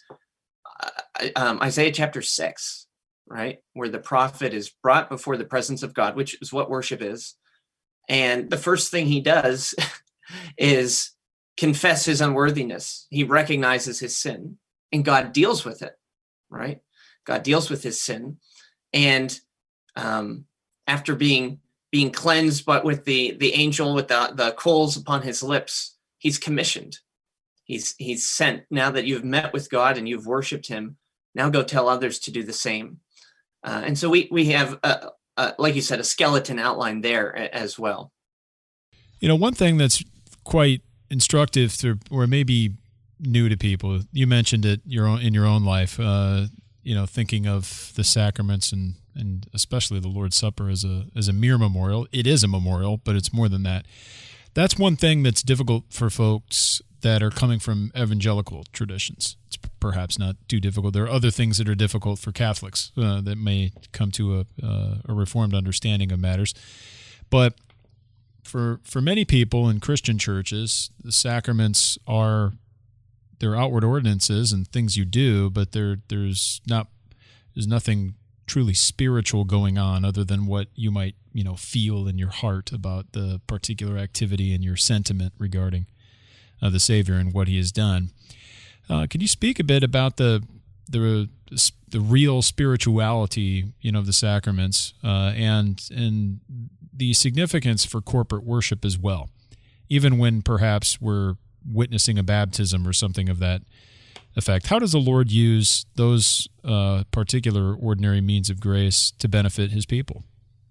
Isaiah chapter 6, right, where the prophet is brought before the presence of God, which is what worship is. And the first thing he does is confess his unworthiness. He recognizes his sin, and God deals with it, right? God deals with his sin. And after being cleansed, but with the angel with the coals upon his lips, he's commissioned. He's sent. Now that you've met with God and you've worshiped him, now go tell others to do the same. And so we have, like you said, a skeleton outline there as well. One thing that's quite instructive or maybe new to people, you mentioned it in your own life, thinking of the sacraments and especially the Lord's Supper as a mere memorial. It is a memorial, but it's more than that. That's one thing that's difficult for folks that are coming from evangelical traditions. It's perhaps not too difficult. There are other things that are difficult for Catholics that may come to a Reformed understanding of matters. But for many people in Christian churches, the sacraments are their outward ordinances and things you do, but there's nothing truly spiritual going on other than what you might feel in your heart about the particular activity and your sentiment regarding the Savior and what he has done. Could you speak a bit about the real spirituality of the sacraments and the significance for corporate worship as well, even when perhaps we're witnessing a baptism or something of that effect? How does the Lord use those particular ordinary means of grace to benefit his people?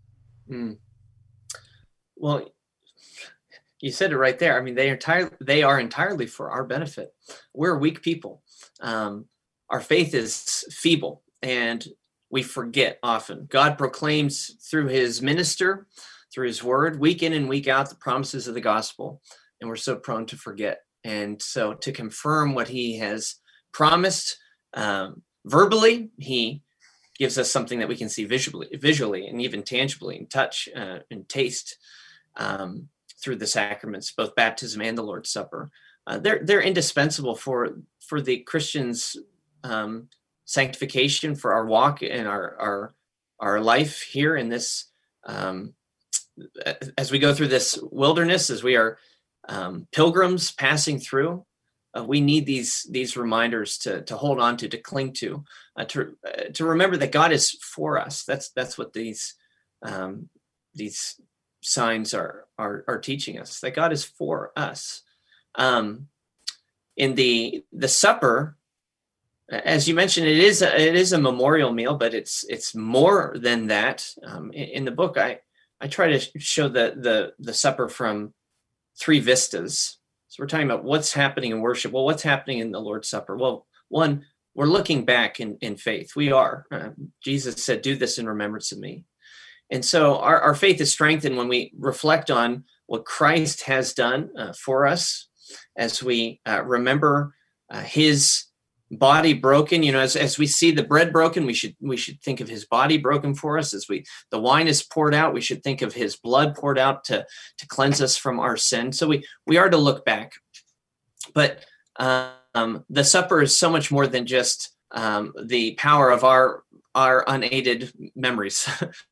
Well, you said it right there. I mean, they are entirely for our benefit. We're weak people. Our faith is feeble, and we forget often. God proclaims through his minister, through his word, week in and week out, the promises of the gospel, and we're so prone to forget. And so to confirm what he has promised verbally, he gives us something that we can see visually and even tangibly, and touch and taste through the sacraments, both baptism and the Lord's Supper. They're indispensable for the Christian's sanctification, for our walk and our life here in this, as we go through this wilderness, as we are pilgrims passing through. We need these reminders to hold on to cling to remember that God is for us. That's what these signs are teaching us, that God is for us. In the supper, as you mentioned, it is a memorial meal, but it's more than that. In the book, I try to show the supper from three vistas. So we're talking about what's happening in worship. Well, what's happening in the Lord's Supper? Well, one, we're looking back in faith. We are. Jesus said, "Do this in remembrance of me." And so our faith is strengthened when we reflect on what Christ has done for us, as we remember his body broken. As we see the bread broken, we should think of his body broken for us. As the wine is poured out, we should think of his blood poured out to cleanse us from our sin. So we are to look back. But the supper is so much more than just the power of our unaided memories.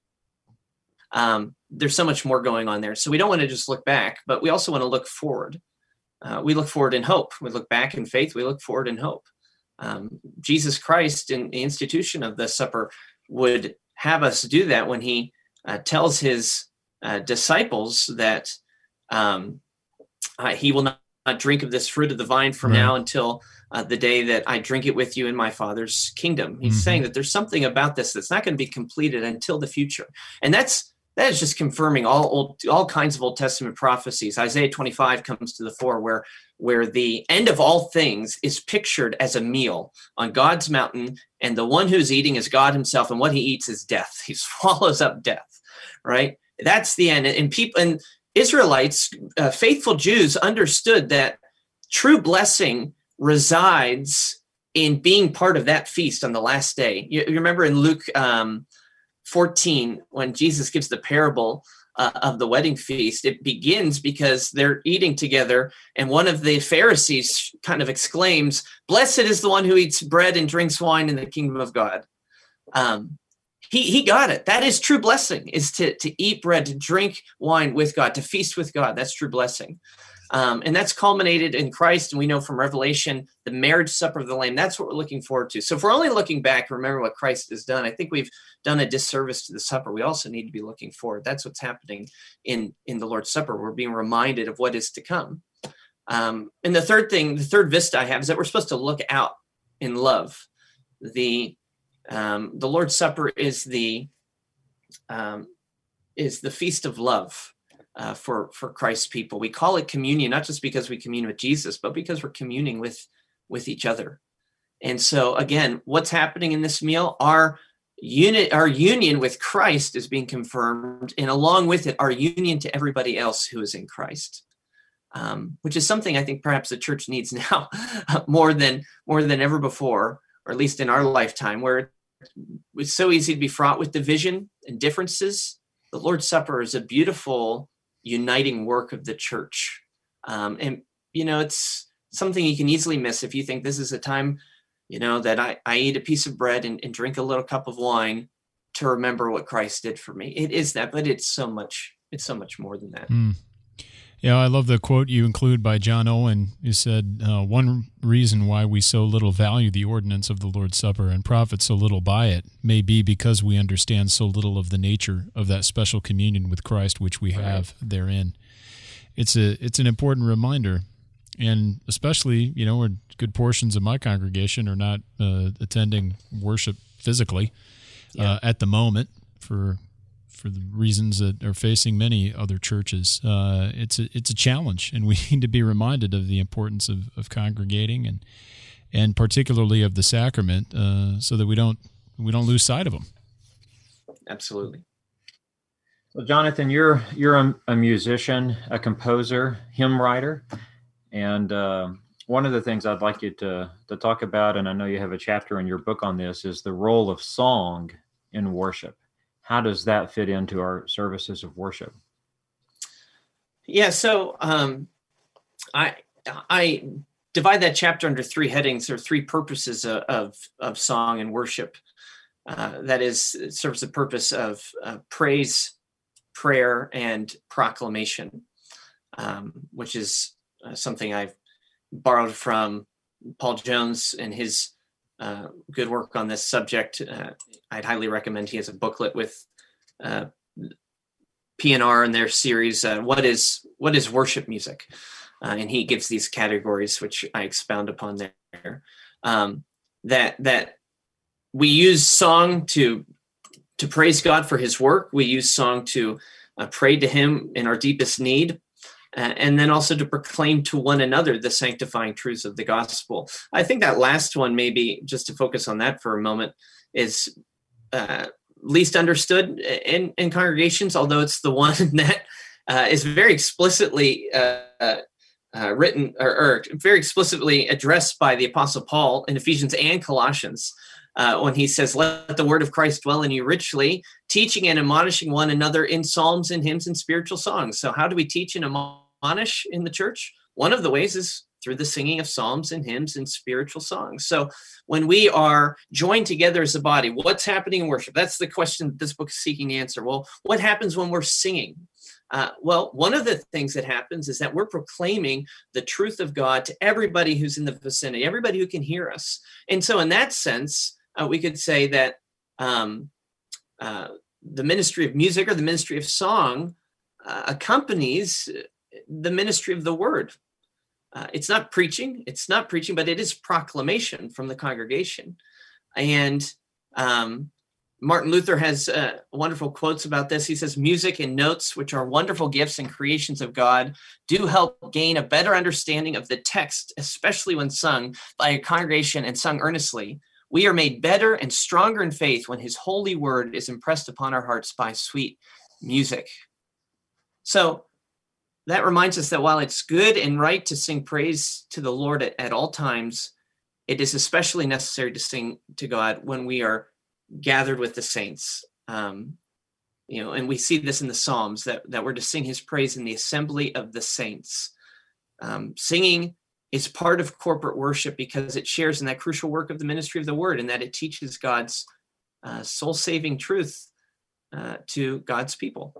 There's so much more going on there. So we don't want to just look back, but we also want to look forward. We look forward in hope. We look back in faith. We look forward in hope. Jesus Christ, in the institution of the supper, would have us do that when he tells his disciples that he will not drink of this fruit of the vine from now until the day that I drink it with you in my Father's kingdom. He's saying that there's something about this that's not going to be completed until the future. And that is just confirming all kinds of Old Testament prophecies. Isaiah 25 comes to the fore, where the end of all things is pictured as a meal on God's mountain, and the one who's eating is God himself, and what he eats is death. He swallows up death, right? That's the end. And Israelites, faithful Jews, understood that true blessing resides in being part of that feast on the last day. You remember in Luke 14, when Jesus gives the parable of the wedding feast, it begins because they're eating together, and one of the Pharisees kind of exclaims, "Blessed is the one who eats bread and drinks wine in the kingdom of God." He got it. That is true blessing, is to eat bread, to drink wine with God, to feast with God. That's true blessing. And that's culminated in Christ. And we know from Revelation, the marriage supper of the Lamb, that's what we're looking forward to. So if we're only looking back, remember what Christ has done, I think we've done a disservice to the supper. We also need to be looking forward. That's what's happening in the Lord's Supper. We're being reminded of what is to come. And the third vista I have is that we're supposed to look out in love. The Lord's Supper is the feast of love. For Christ's people. We call it communion, not just because we commune with Jesus, but because we're communing with each other. And so again, what's happening in this meal? Our union with Christ is being confirmed, and along with it, our union to everybody else who is in Christ, which is something I think perhaps the church needs now more than ever before, or at least in our lifetime, where it's so easy to be fraught with division and differences. The Lord's Supper is a beautiful uniting work of the church. And, it's something you can easily miss if you think this is a time, that I eat a piece of bread and drink a little cup of wine to remember what Christ did for me. It is that, but it's so much more than that. Yeah, I love the quote you include by John Owen. He said, one reason why we so little value the ordinance of the Lord's Supper and profit so little by it may be because we understand so little of the nature of that special communion with Christ which we have therein. It's an important reminder, and especially, where good portions of my congregation are not attending worship physically at the moment for the reasons that are facing many other churches. It's a challenge, and we need to be reminded of the importance of congregating and particularly of the sacrament, so that we don't lose sight of them. Absolutely. Well, Jonathan, you're a musician, a composer, hymn writer, and one of the things I'd like you to talk about, and I know you have a chapter in your book on this, is the role of song in worship. How does that fit into our services of worship? Yeah, so I divide that chapter under three headings or three purposes of song and worship. That is, it serves the purpose of praise, prayer, and proclamation, which is something I've borrowed from Paul Jones and his good work on this subject. I'd highly recommend. He has a booklet with P&R in their series, What is Worship Music? And he gives these categories, which I expound upon there. That we use song to praise God for his work. We use song to pray to him in our deepest need. And then also to proclaim to one another the sanctifying truths of the gospel. I think that last one, maybe just to focus on that for a moment, is least understood in congregations, although it's the one that is very explicitly written or very explicitly addressed by the Apostle Paul in Ephesians and Colossians, when he says, "Let the word of Christ dwell in you richly, teaching and admonishing one another in psalms and hymns and spiritual songs." So how do we teach and admonish in the church? One of the ways is through the singing of psalms and hymns and spiritual songs. So when we are joined together as a body, what's happening in worship? That's the question this book is seeking to answer. Well, what happens when we're singing? Well, one of the things that happens is that we're proclaiming the truth of God to everybody who's in the vicinity, everybody who can hear us. And so in that sense, we could say that the ministry of music or the ministry of song accompanies the ministry of the word. It's not preaching, but it is proclamation from the congregation. And Martin Luther has wonderful quotes about this. He says, "Music and notes, which are wonderful gifts and creations of God, do help gain a better understanding of the text, especially when sung by a congregation and sung earnestly. We are made better and stronger in faith when his holy word is impressed upon our hearts by sweet music." So that reminds us that while it's good and right to sing praise to the Lord at all times, it is especially necessary to sing to God when we are gathered with the saints. And we see this in the Psalms, that we're to sing his praise in the assembly of the saints. Singing is part of corporate worship because it shares in that crucial work of the ministry of the word, and that it teaches God's soul-saving truth to God's people.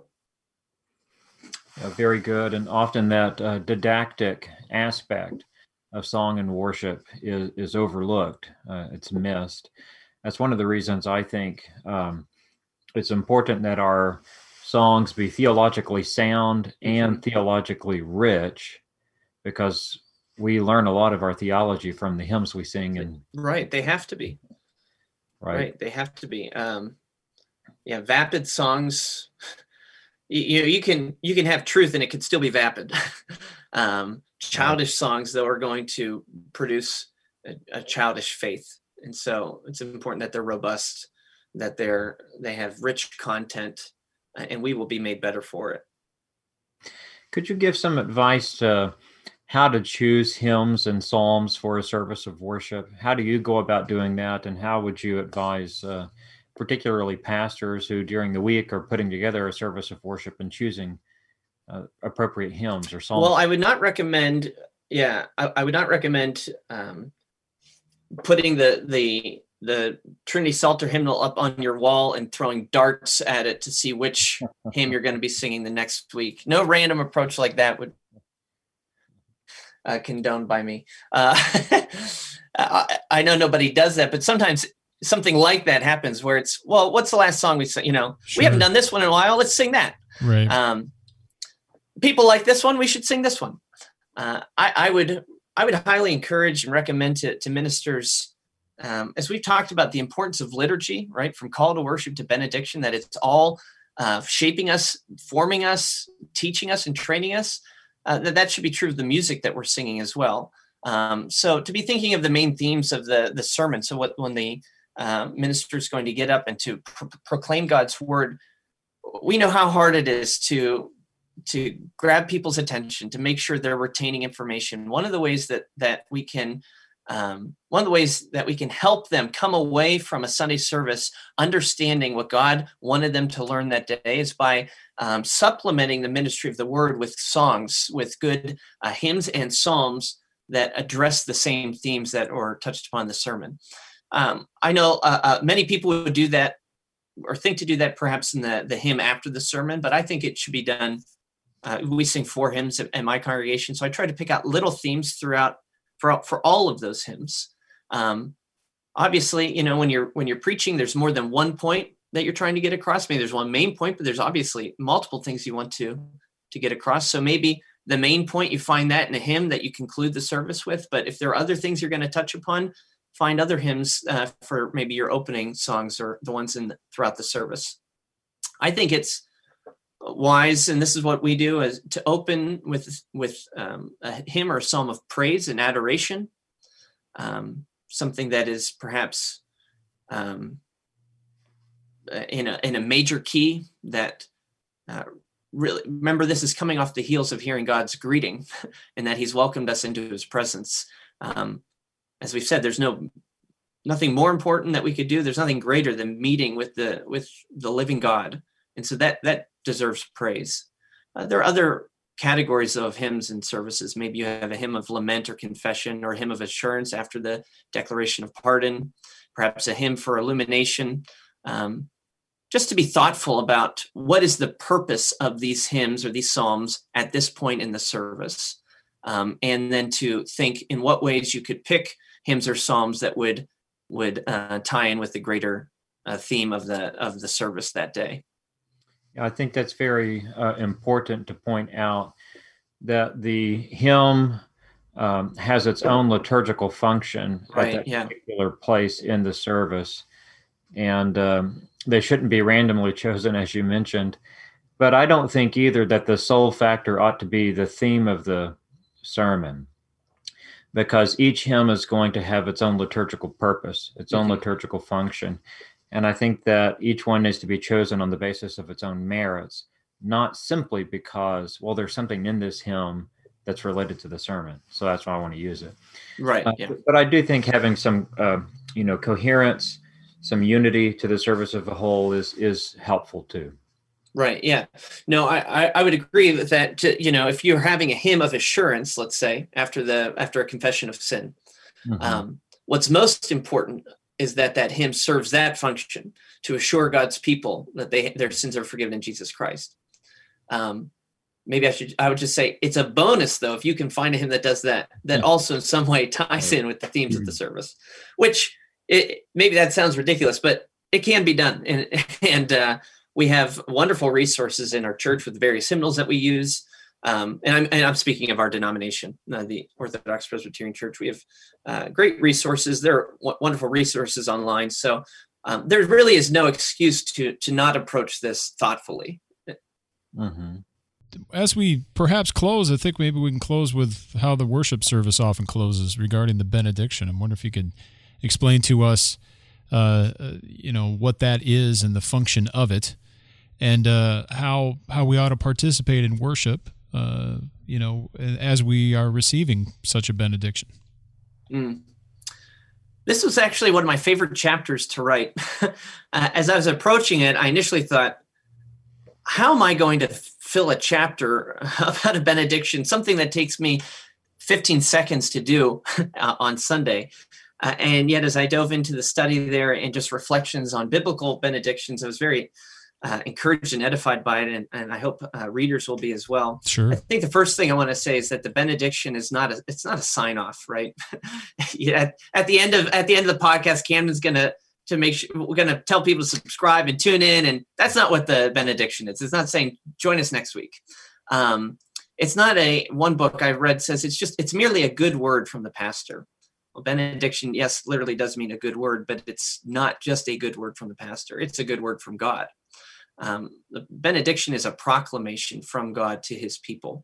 Very good. And often that didactic aspect of song and worship is overlooked. It's missed. That's one of the reasons I think it's important that our songs be theologically sound and theologically rich, because we learn a lot of our theology from the hymns we sing. And right, they have to be. Right, they have to be. Vapid songs. You can have truth and it can still be vapid. Childish songs, though, are going to produce a childish faith. And so it's important that they're robust, that they have rich content, and we will be made better for it. Could you give some advice to how to choose hymns and psalms for a service of worship? How do you go about doing that? And how would you advise particularly pastors who during the week are putting together a service of worship and choosing appropriate hymns or psalms? Well, I would not recommend, I would not recommend putting the Trinity Psalter hymnal up on your wall and throwing darts at it to see which hymn you're going to be singing the next week. No random approach like that would condoned by me. I know nobody does that, but sometimes something like that happens where it's, well, what's the last song we sang? Sure. We haven't done this one in a while. Let's sing that. Right. People like this one. We should sing this one. I would highly encourage and recommend to ministers, as we've talked about the importance of liturgy, right? From call to worship to benediction, that it's all shaping us, forming us, teaching us, and training us. That should be true of the music that we're singing as well. So to be thinking of the main themes of the sermon. So when the minister is going to get up and to proclaim God's word, we know how hard it is to grab people's attention, to make sure they're retaining information. One of the ways that we can help them come away from a Sunday service understanding what God wanted them to learn that day is by supplementing the ministry of the word with songs, with good hymns and psalms that address the same themes that are touched upon in the sermon. I know many people would do that or think to do that perhaps in the hymn after the sermon, but I think it should be done. We sing 4 hymns in my congregation, so I try to pick out little themes throughout for all of those hymns. Obviously, when you're preaching, there's more than one point that you're trying to get across. Maybe there's one main point, but there's obviously multiple things you want to get across. So maybe the main point, you find that in a hymn that you conclude the service with. But if there are other things you're going to touch upon, find other hymns for maybe your opening songs or the ones throughout the service. I think it's wise, and this is what we do, is to open with a hymn or a psalm of praise and adoration, something that is perhaps in a major key that really, remember, this is coming off the heels of hearing God's greeting and that he's welcomed us into his presence. As we've said, there's nothing more important that we could do. There's nothing greater than meeting with the living God. And so that deserves praise. There are other categories of hymns and services. Maybe you have a hymn of lament or confession, or a hymn of assurance after the declaration of pardon, perhaps a hymn for illumination. Just to be thoughtful about what is the purpose of these hymns or these psalms at this point in the service. And then to think in what ways you could pick hymns or psalms that would tie in with the greater theme of the service that day. I think that's very important to point out that the hymn has its own liturgical function at that particular place in the service. And they shouldn't be randomly chosen, as you mentioned. But I don't think either that the sole factor ought to be the theme of the sermon, because each hymn is going to have its own liturgical purpose, its own liturgical function. And I think that each one needs to be chosen on the basis of its own merits, not simply because, well, there's something in this hymn that's related to the sermon, so that's why I want to use it. Right. But I do think having some, coherence, some unity to the service of the whole is helpful too. Right. Yeah. No, I would agree with that. If you're having a hymn of assurance, let's say after a confession of sin, what's most important is that hymn serves that function to assure God's people that their sins are forgiven in Jesus Christ. Maybe I would just say it's a bonus though if you can find a hymn that does that also in some way ties in with the themes of the service, which maybe that sounds ridiculous, but it can be done. And we have wonderful resources in our church with various hymnals that we use. And I'm speaking of our denomination, the Orthodox Presbyterian Church. We have great resources. There are wonderful resources online. So there really is no excuse to not approach this thoughtfully. Mm-hmm. As we perhaps close, I think maybe we can close with how the worship service often closes regarding the benediction. I wonder if you could explain to us, what that is and the function of it, and how we ought to participate in worship, as we are receiving such a benediction. This was actually one of my favorite chapters to write. As I was approaching it, I initially thought, how am I going to fill a chapter about a benediction, something that takes me 15 seconds to do on Sunday? And yet, as I dove into the study there and just reflections on biblical benedictions, I was very encouraged and edified by it, and I hope readers will be as well. Sure. I think the first thing I want to say is that the benediction is not a sign off, right? At the end of the podcast, Camden's to make sure we're going to tell people to subscribe and tune in, and that's not what the benediction is. It's not saying join us next week. It's not one book I've read says it's merely a good word from the pastor. Well, benediction, yes, literally does mean a good word, but it's not just a good word from the pastor. It's a good word from God. The benediction is a proclamation from God to his people.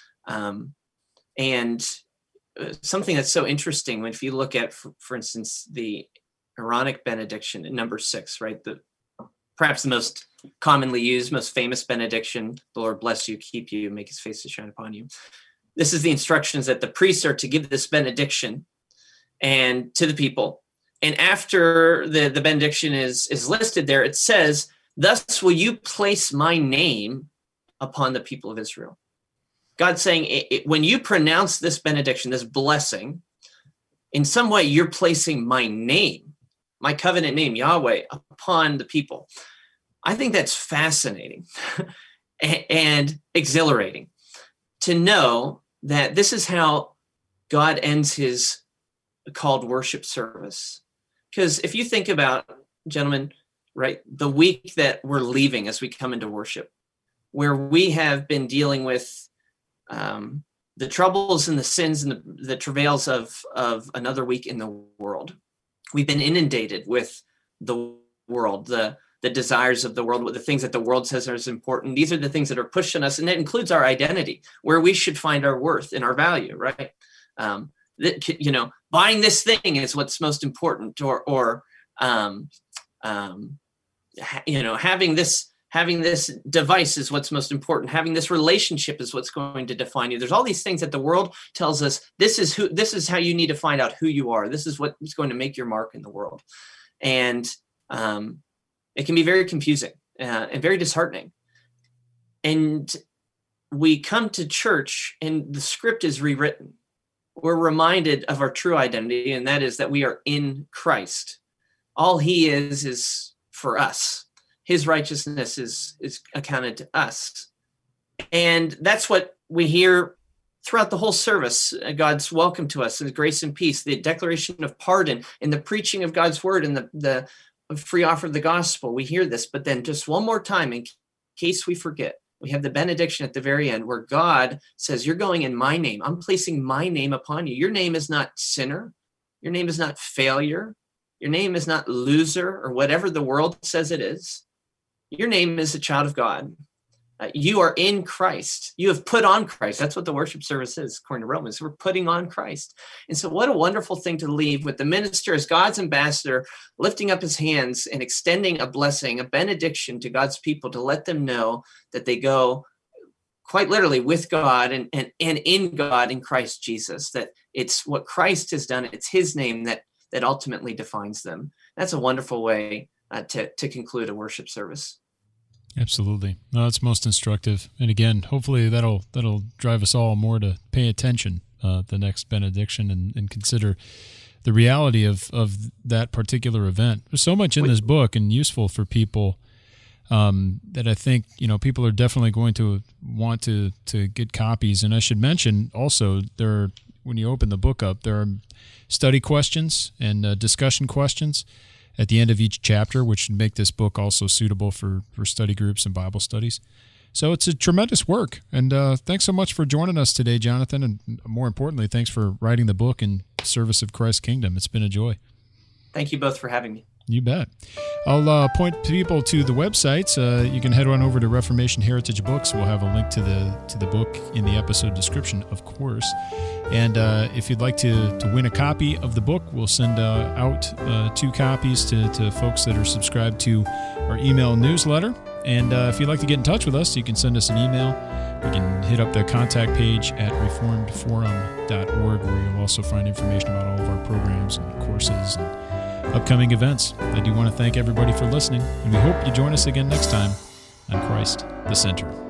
And something that's so interesting, if you look at, for instance, the Aaronic benediction in number 6, right? Perhaps the most commonly used, most famous benediction, the Lord bless you, keep you, make his face to shine upon you. This is the instructions that the priests are to give this benediction and to the people. And after the benediction is listed there, it says, thus will you place my name upon the people of Israel. God's saying when you pronounce this benediction, this blessing, in some way you're placing my name, my covenant name, Yahweh, upon the people. I think that's fascinating and exhilarating to know that this is how God ends his called worship service. Because if you think about, gentlemen, right, the week that we're leaving as we come into worship, where we have been dealing with the troubles and the sins and the travails of another week in the world. We've been inundated with the world, the desires of the world, the things that the world says are as important. These are the things that are pushing us, and it includes our identity, where we should find our worth and our value, right? Buying this thing is what's most important, or having this device is what's most important. Having this relationship is what's going to define you. There's all these things that the world tells us, this is how you need to find out who you are. This is what's going to make your mark in the world. And it can be very confusing and very disheartening. And we come to church and the script is rewritten. We're reminded of our true identity, and that is that we are in Christ. All he is for us. His righteousness is accounted to us. And that's what we hear throughout the whole service. God's welcome to us, and grace and peace, the declaration of pardon, and the preaching of God's word, and the free offer of the gospel. We hear this, but then just one more time, in case we forget, we have the benediction at the very end where God says, you're going in my name. I'm placing my name upon you. Your name is not sinner. Your name is not failure. Your name is not loser or whatever the world says it is. Your name is a child of God. You are in Christ. You have put on Christ. That's what the worship service is, according to Romans. We're putting on Christ. And so what a wonderful thing to leave with the minister as God's ambassador, lifting up his hands and extending a blessing, a benediction to God's people to let them know that they go quite literally with God and in God in Christ Jesus, that it's what Christ has done. It's his name that ultimately defines them. That's a wonderful way to conclude a worship service. Absolutely. No, that's most instructive. And again, hopefully that'll drive us all more to pay attention the next benediction and consider the reality of that particular event. There's so much in this book and useful for people that I think, people are definitely going to want to get copies. And I should mention also, when you open the book up, there are study questions and discussion questions at the end of each chapter, which should make this book also suitable for study groups and Bible studies. So it's a tremendous work. And thanks so much for joining us today, Jonathan. And more importantly, thanks for writing the book in service of Christ's kingdom. It's been a joy. Thank you both for having me. You bet. I'll point people to the websites. You can head on over to Reformation Heritage Books. We'll have a link to the book in the episode description, of course. And if you'd like to win a copy of the book, we'll send out 2 copies to folks that are subscribed to our email newsletter. And if you'd like to get in touch with us, you can send us an email. You can hit up the contact page at reformedforum.org, where you'll also find information about all of our programs and courses and upcoming events. I do want to thank everybody for listening, and we hope you join us again next time on Christ the Center.